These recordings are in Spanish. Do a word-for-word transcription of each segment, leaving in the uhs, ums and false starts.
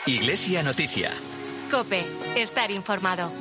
Iglesia Noticia. COPE. Estar informado.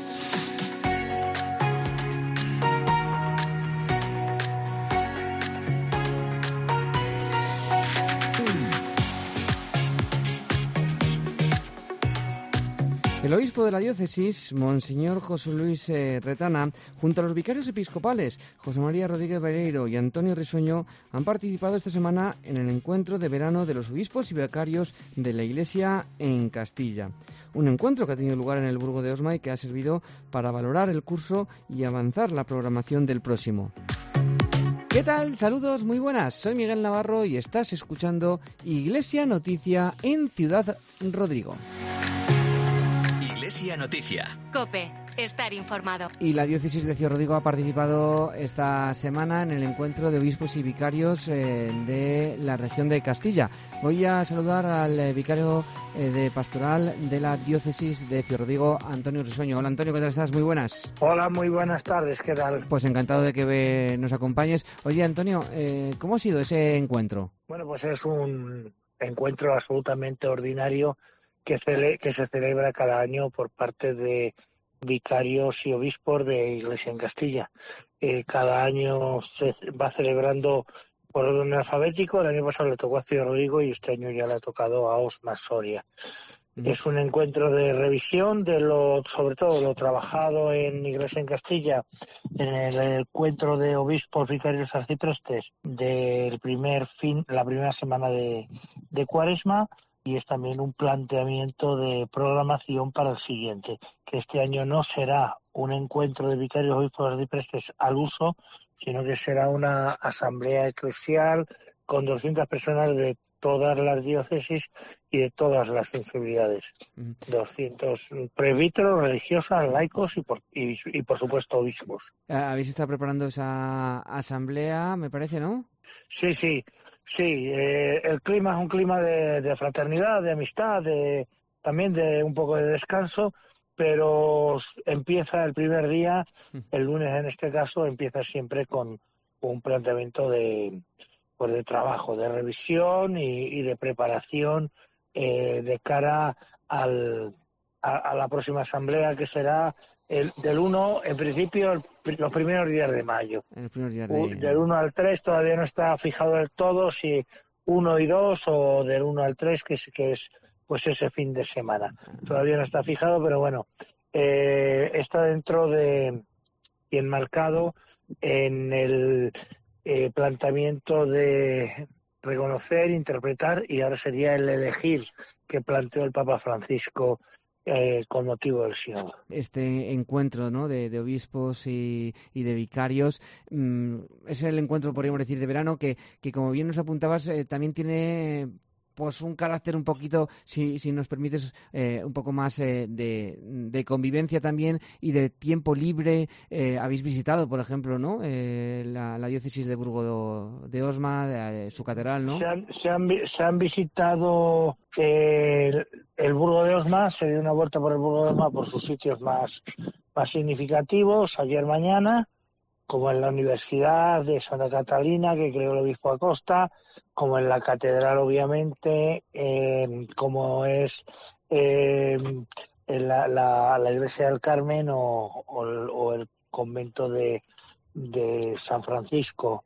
El obispo de la diócesis, Monseñor José Luis eh, Retana, junto a los vicarios episcopales José María Rodríguez Vareiro y Antonio Risueño, han participado esta semana en el encuentro de verano de los obispos y vicarios de la Iglesia en Castilla. Un encuentro que ha tenido lugar en el Burgo de Osma y que ha servido para valorar el curso y avanzar la programación del próximo. ¿Qué tal? Saludos, muy buenas. Soy Miguel Navarro y estás escuchando Iglesia Noticia en Ciudad Rodrigo. Iglesia Noticia. COPE. Estar informado. Y la diócesis de Ciudad Rodrigo ha participado esta semana en el encuentro de obispos y vicarios eh, de la región de Castilla. Voy a saludar al eh, vicario eh, de pastoral de la diócesis de Ciudad Rodrigo, Antonio Risueño. Hola Antonio, ¿qué tal estás? Muy buenas. Hola, muy buenas tardes, ¿qué tal? Pues encantado de que eh, nos acompañes. Oye Antonio, eh, ¿cómo ha sido ese encuentro? Bueno, pues es un encuentro absolutamente ordinario que, cele- que se celebra cada año por parte de vicarios y obispos de Iglesia en Castilla. Eh, cada año se va celebrando por orden alfabético. El año pasado le tocó a Ciudad Rodrigo y este año ya le ha tocado a Osma Soria. Mm. Es un encuentro de revisión de lo, sobre todo lo trabajado en Iglesia en Castilla, en el encuentro de obispos, vicarios, arciprestes del primer fin, la primera semana de, de Cuaresma. Y es también un planteamiento de programación para el siguiente, que este año no será un encuentro de vicarios, obispos y arciprestes al uso, sino que será una asamblea eclesial con doscientas personas de todas las diócesis y de todas las sensibilidades. Uh-huh. doscientos presbíteros, religiosas, laicos y por, y, y por supuesto obispos. ¿Habéis estado preparando esa asamblea, me parece, no? Sí, sí, sí. Eh, el clima es un clima de, de fraternidad, de amistad, de, también de un poco de descanso, pero empieza el primer día, el lunes en este caso, empieza siempre con un planteamiento de, pues de trabajo, de revisión y, y de preparación eh, de cara al, a, a la próxima asamblea, que será el, del uno, en principio, el, los primeros días de mayo. El primer día de... Del uno al tres todavía no está fijado del todo si uno y dos o del uno al tres, que es, que es pues ese fin de semana. Todavía no está fijado, pero bueno, eh, está dentro de y enmarcado en el eh, planteamiento de reconocer, interpretar y ahora sería el elegir que planteó el Papa Francisco Eh, con motivo del sínodo. Este encuentro, ¿no?, de, de obispos y, y de vicarios mmm, es el encuentro, podríamos decir, de verano que, que como bien nos apuntabas, eh, también tiene pues un carácter un poquito, si, si nos permites, eh, un poco más eh, de, de convivencia también y de tiempo libre. Eh, habéis visitado, por ejemplo, ¿no?, eh, la, la diócesis de Burgo de Osma, eh, su catedral, ¿no? Se han, se han, se han visitado eh, el, el Burgo de Osma, se dio una vuelta por el Burgo de Osma por sus sitios más, más significativos ayer mañana, como en la Universidad de Santa Catalina, que creó el obispo Acosta, como en la catedral, obviamente, eh, como es eh, en la, la, la Iglesia del Carmen o, o, el, o el convento de, de San Francisco,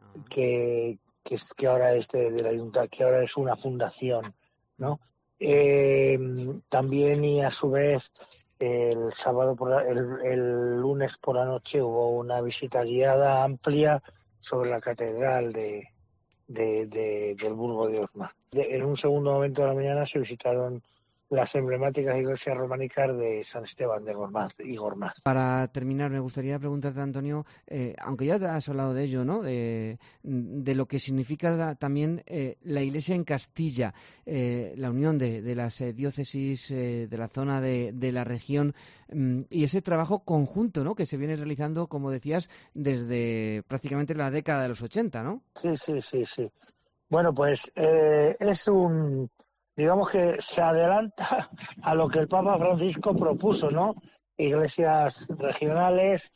que, que, es, que ahora es de, de la Ayuntamiento, que ahora es una fundación, ¿no? Eh, también, y a su vez, el sábado por la, el, el lunes por la noche hubo una visita guiada amplia sobre la catedral de, de, de del Burgo de Osma. De, en un segundo momento de la mañana se visitaron las emblemáticas iglesias románicas de San Esteban de Gormaz y Gormaz. Para terminar, me gustaría preguntarte, Antonio, eh, aunque ya te has hablado de ello, ¿no?, de, de lo que significa también eh, la Iglesia en Castilla, eh, la unión de, de las eh, diócesis eh, de la zona de, de la región mm, y ese trabajo conjunto, ¿no?, que se viene realizando, como decías, desde prácticamente la década de los ochenta, ¿no? Sí, sí, sí, sí. Bueno, pues eh, es un... digamos que se adelanta a lo que el Papa Francisco propuso, ¿no? Iglesias regionales,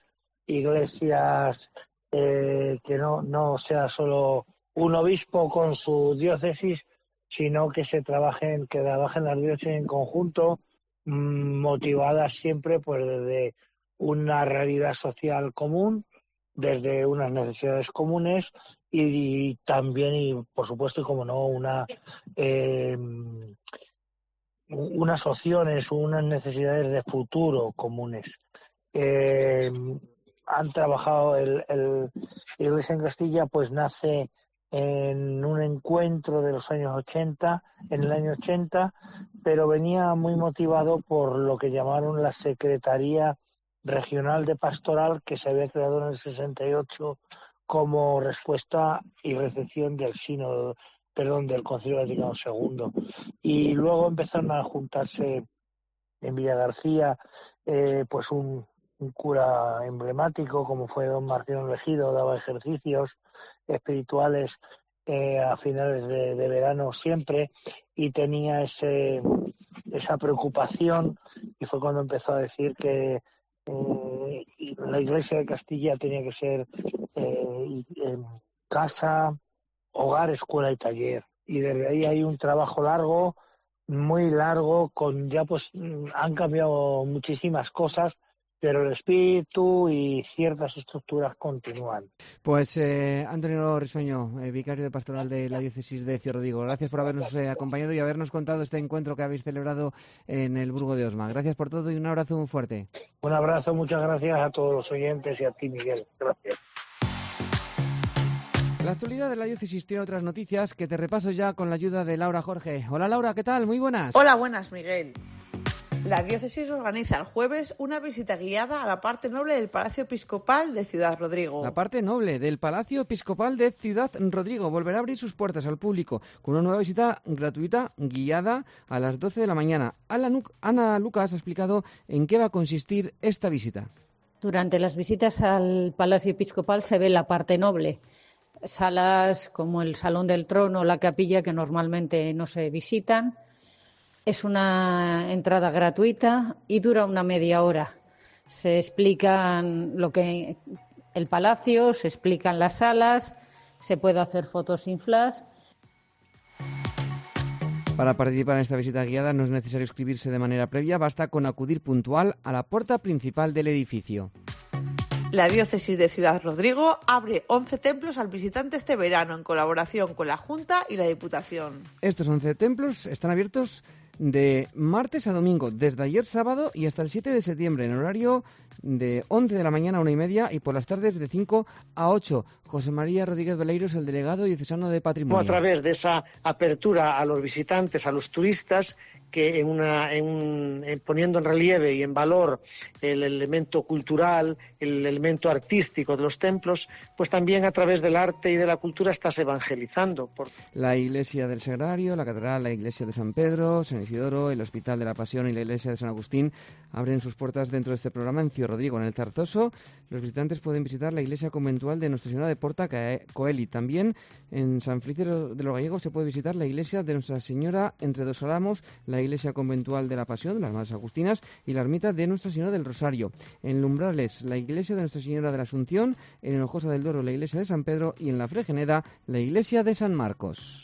iglesias eh, que no, no sea solo un obispo con su diócesis, sino que se trabajen, que trabajen las diócesis en conjunto, mmm, motivadas siempre pues desde una realidad social común, desde unas necesidades comunes y, y también, y por supuesto, y como no, una eh, unas opciones, unas necesidades de futuro comunes. Eh, han trabajado, el, el Iglesia en Castilla pues nace en un encuentro de los años ochenta, en el año ochenta, pero venía muy motivado por lo que llamaron la Secretaría Regional de Pastoral, que se había creado en el sesenta y ocho como respuesta y recepción del sínodo, perdón, del Concilio Vaticano segundo. Y luego empezaron a juntarse en Villagarcía eh, pues un, un cura emblemático como fue don Martín Legido, daba ejercicios espirituales eh, a finales de, de verano siempre y tenía ese esa preocupación, y fue cuando empezó a decir que eh, la Iglesia de Castilla tenía que ser eh, casa, hogar, escuela y taller. Y desde ahí hay un trabajo largo, muy largo, con ya pues han cambiado muchísimas cosas, pero el espíritu y ciertas estructuras continúan. Pues eh, Antonio Risueño, eh, vicario de pastoral de la diócesis de Ciudad-Rodrigo, gracias por habernos eh, acompañado y habernos contado este encuentro que habéis celebrado en el Burgo de Osma. Gracias por todo y un abrazo muy fuerte. Un abrazo, muchas gracias a todos los oyentes y a ti, Miguel. Gracias. La actualidad de la diócesis tiene otras noticias que te repaso ya con la ayuda de Laura Jorge. Hola Laura, ¿qué tal? Muy buenas. Hola, buenas, Miguel. La diócesis organiza el jueves una visita guiada a la parte noble del Palacio Episcopal de Ciudad-Rodrigo. La parte noble del Palacio Episcopal de Ciudad-Rodrigo volverá a abrir sus puertas al público con una nueva visita gratuita guiada a las doce de la mañana. Ana Lucas ha explicado en qué va a consistir esta visita. Durante las visitas al Palacio Episcopal se ve la parte noble. Salas como el Salón del Trono o la Capilla que normalmente no se visitan. Es una entrada gratuita y dura una media hora. Se explican lo que el palacio, se explican las salas, se puede hacer fotos sin flash. Para participar en esta visita guiada no es necesario inscribirse de manera previa, basta con acudir puntual a la puerta principal del edificio. La diócesis de Ciudad-Rodrigo abre once templos al visitante este verano en colaboración con la Junta y la Diputación. Estos once templos están abiertos de martes a domingo, desde ayer sábado y hasta el siete de septiembre, en horario de once de la mañana a una y media y por las tardes de cinco a ocho. José María Rodríguez Beleiro es el delegado diocesano de Patrimonio. A través de esa apertura a los visitantes, a los turistas, que en una, en un, en poniendo en relieve y en valor el elemento cultural, el elemento artístico de los templos, pues también a través del arte y de la cultura estás evangelizando. Por... La Iglesia del Sagrario, la Catedral, la Iglesia de San Pedro, San Isidoro, el Hospital de la Pasión y la Iglesia de San Agustín abren sus puertas dentro de este programa en Ciudad-Rodrigo. En el Zarzoso, los visitantes pueden visitar la Iglesia Conventual de Nuestra Señora de Porta Coeli. También en San Felices de los Gallegos se puede visitar la Iglesia de Nuestra Señora Entre Dos Álamos, la Iglesia Conventual de la Pasión de las Madres Agustinas y la Ermita de Nuestra Señora del Rosario. En Lumbrales, la Iglesia de Nuestra Señora de la Asunción, en Hinojosa del Duero, la Iglesia de San Pedro y en la Fregeneda, la Iglesia de San Marcos.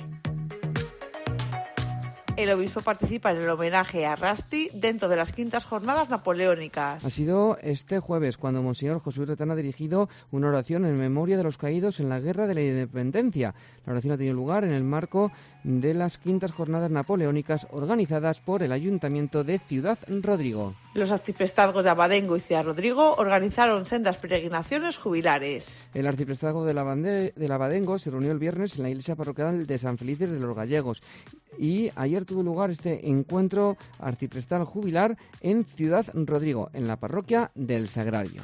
El obispo participa en el homenaje a Rasti dentro de las quintas jornadas napoleónicas. Ha sido este jueves cuando Monseñor José Luis Retana ha dirigido una oración en memoria de los caídos en la Guerra de la Independencia. La oración ha tenido lugar en el marco de las quintas jornadas napoleónicas organizadas por el Ayuntamiento de Ciudad-Rodrigo. Los arciprestazgos de Abadengo y Ciudad-Rodrigo organizaron sendas peregrinaciones jubilares. El arciprestazgo de Abadengo se reunió el viernes en la iglesia parroquial de San Felices de los Gallegos y ayer tuvo lugar este encuentro arciprestal jubilar en Ciudad-Rodrigo, en la parroquia del Sagrario.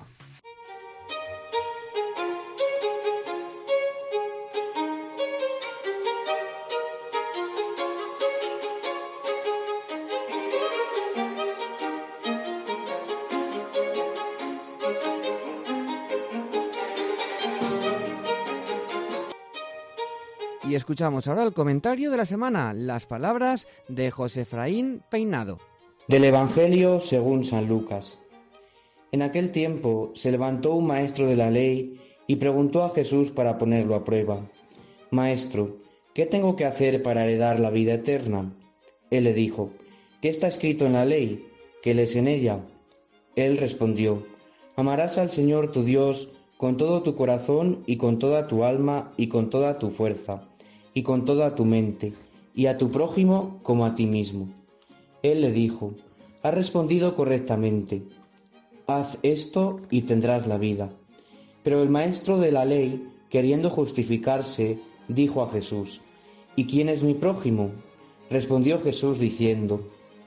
Y escuchamos ahora el comentario de la semana, las palabras de José Efraín Peinado. Del Evangelio según San Lucas. En aquel tiempo se levantó un maestro de la ley y preguntó a Jesús para ponerlo a prueba: Maestro, ¿qué tengo que hacer para heredar la vida eterna? Él le dijo, ¿qué está escrito en la ley? ¿Qué lees en ella? Él respondió, amarás al Señor tu Dios con todo tu corazón y con toda tu alma y con toda tu fuerza y con toda tu mente, y a tu prójimo como a ti mismo. Él le dijo, has respondido correctamente, haz esto y tendrás la vida. Pero el maestro de la ley, queriendo justificarse, dijo a Jesús, ¿y quién es mi prójimo? Respondió Jesús diciendo,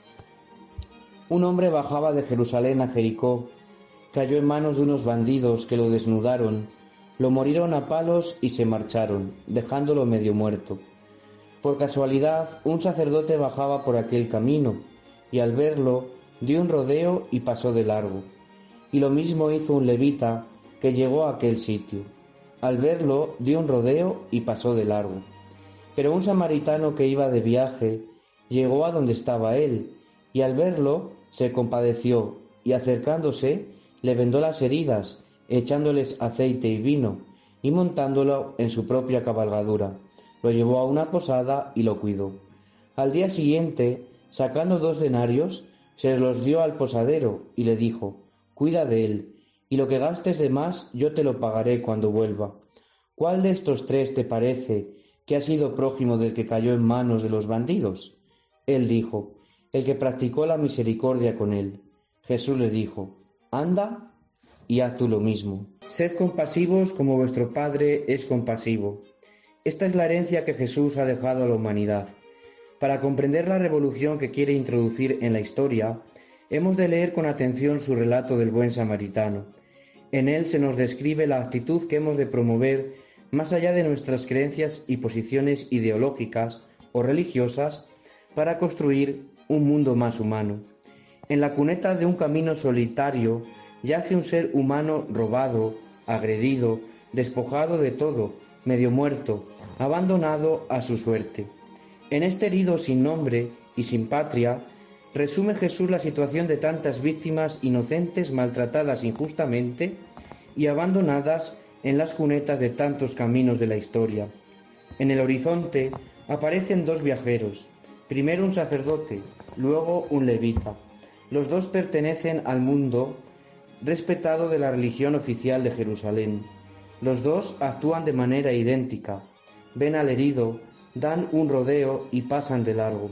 un hombre bajaba de Jerusalén a Jericó, cayó en manos de unos bandidos que lo desnudaron, lo morieron a palos y se marcharon, dejándolo medio muerto. Por casualidad, un sacerdote bajaba por aquel camino, y al verlo, dio un rodeo y pasó de largo. Y lo mismo hizo un levita, que llegó a aquel sitio. Al verlo, dio un rodeo y pasó de largo. Pero un samaritano que iba de viaje, llegó a donde estaba él, y al verlo, se compadeció, y acercándose, le vendó las heridas, echándoles aceite y vino, y montándolo en su propia cabalgadura. Lo llevó a una posada y lo cuidó. Al día siguiente, sacando dos denarios, se los dio al posadero y le dijo, cuida de él, y lo que gastes de más yo te lo pagaré cuando vuelva. ¿Cuál de estos tres te parece que ha sido prójimo del que cayó en manos de los bandidos? Él dijo, el que practicó la misericordia con él. Jesús le dijo, anda y haz tú lo mismo. Sed compasivos como vuestro Padre es compasivo. Esta es la herencia que Jesús ha dejado a la humanidad. Para comprender la revolución que quiere introducir en la historia, hemos de leer con atención su relato del buen samaritano. En él se nos describe la actitud que hemos de promover más allá de nuestras creencias y posiciones ideológicas o religiosas para construir un mundo más humano. En la cuneta de un camino solitario yace un ser humano robado, agredido, despojado de todo, medio muerto, abandonado a su suerte. En este herido sin nombre y sin patria, resume Jesús la situación de tantas víctimas inocentes maltratadas injustamente y abandonadas en las cunetas de tantos caminos de la historia. En el horizonte aparecen dos viajeros, primero un sacerdote, luego un levita. Los dos pertenecen al mundo respetado de la religión oficial de Jerusalén. Los dos actúan de manera idéntica, ven al herido, dan un rodeo y pasan de largo.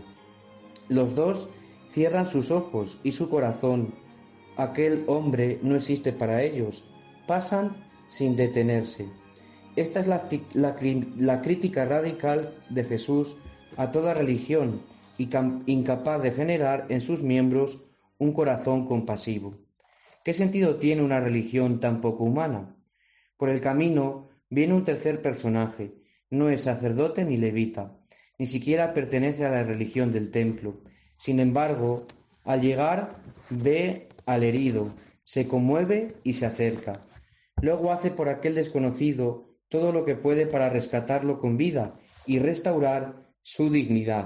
Los dos cierran sus ojos y su corazón. Aquel hombre no existe para ellos, pasan sin detenerse. Esta es la, la, la crítica radical de Jesús a toda religión y incapaz de generar en sus miembros un corazón compasivo. ¿Qué sentido tiene una religión tan poco humana? Por el camino viene un tercer personaje, no es sacerdote ni levita, ni siquiera pertenece a la religión del templo. Sin embargo, al llegar ve al herido, se conmueve y se acerca. Luego hace por aquel desconocido todo lo que puede para rescatarlo con vida y restaurar su dignidad.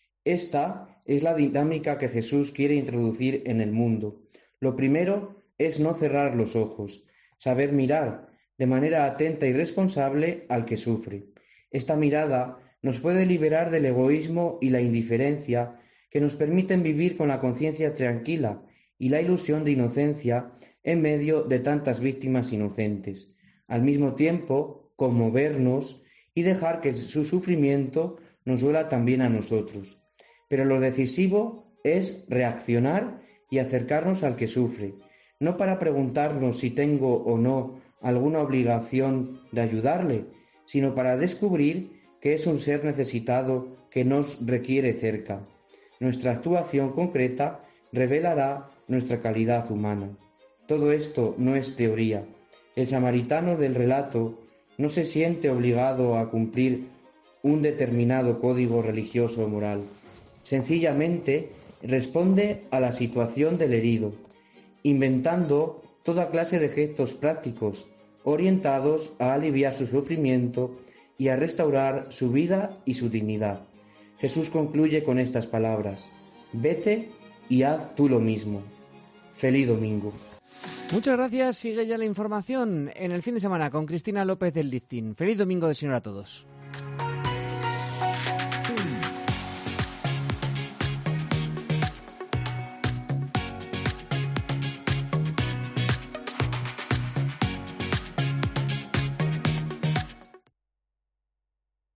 Esta es la dinámica que Jesús quiere introducir en el mundo. Lo primero es no cerrar los ojos, saber mirar de manera atenta y responsable al que sufre. Esta mirada nos puede liberar del egoísmo y la indiferencia que nos permiten vivir con la conciencia tranquila y la ilusión de inocencia en medio de tantas víctimas inocentes. Al mismo tiempo, conmovernos y dejar que su sufrimiento nos duela también a nosotros. Pero lo decisivo es reaccionar y acercarnos al que sufre, no para preguntarnos si tengo o no alguna obligación de ayudarle, sino para descubrir que es un ser necesitado que nos requiere cerca. Nuestra actuación concreta revelará nuestra calidad humana. Todo esto no es teoría. El samaritano del relato no se siente obligado a cumplir un determinado código religioso o moral. Sencillamente responde a la situación del herido, inventando toda clase de gestos prácticos orientados a aliviar su sufrimiento y a restaurar su vida y su dignidad. Jesús concluye con estas palabras: vete y haz tú lo mismo. Feliz domingo. Muchas gracias. Sigue ya la información en el fin de semana con Cristina López del Listín. Feliz domingo del Señor a todos.